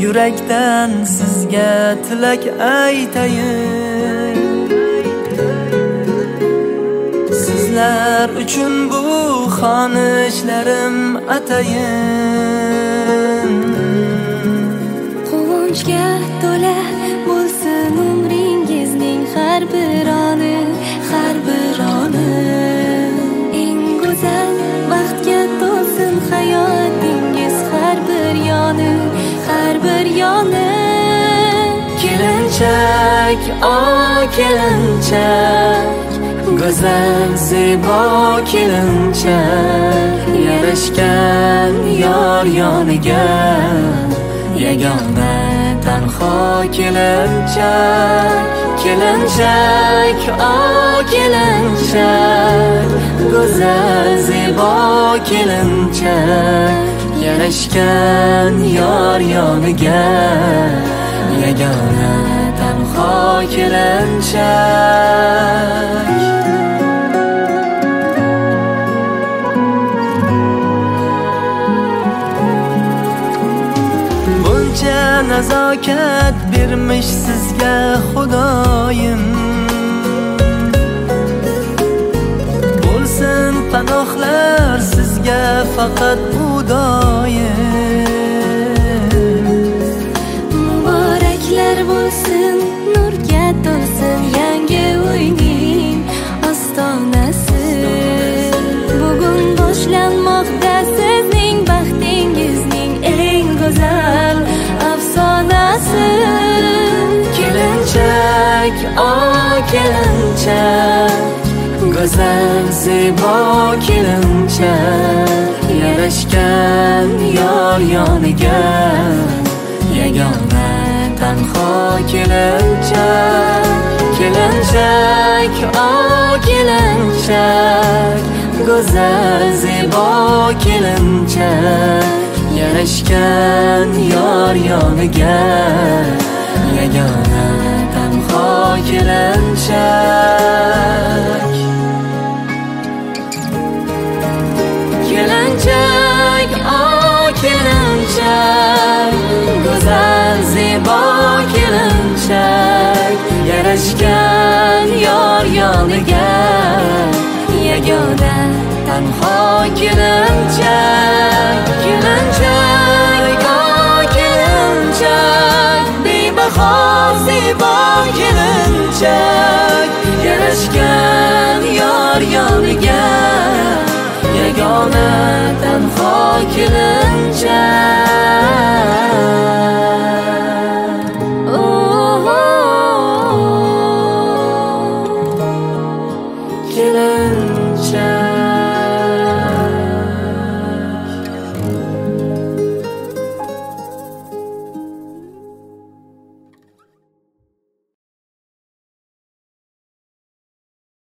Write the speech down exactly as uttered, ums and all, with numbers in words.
yurakdan sizga tilak aytayin. Sizlar uchun bu xonishlarim atayin. Quvonchga to'la bo'lsin umringizning har bir oni, har bir oni. Eng go'zal vaqtga to'lsin hayotingiz har bir yoni, har bir yoni. Kelinchak, o kelinchak, go'zal zebo kelinchak, yarashgan yor yoniga yagona tanho kelinchak. Kelinchak, o kelinchak, go'zal zebo kelinchak, yarashgan yor yoniga yagona tanho kelinchak. Buncha nazokat bermish sizga Xudoyim, bo'lsin panohlar sizga faqat bu doim. Muboraklar bo'lsin, nurga to'lsin yangi uyning ostonasi. Bugun boshlanmoqda sizning baxtingizning eng go'zal afsonasi. Kelinchak, o kelinchak, go'zal zebo kelinchak, yarashgan yor yoniga yagona tanho kelinchak. Kelinchak, o kelinchak, go'zal zebo kelinchak, yarashgan yor yoniga yagona tanho kelinchak. Kelinchak, o kelinchak, go'zal zebo kelinchak, yarashgan yor yoniga yagona tanho kelinchak.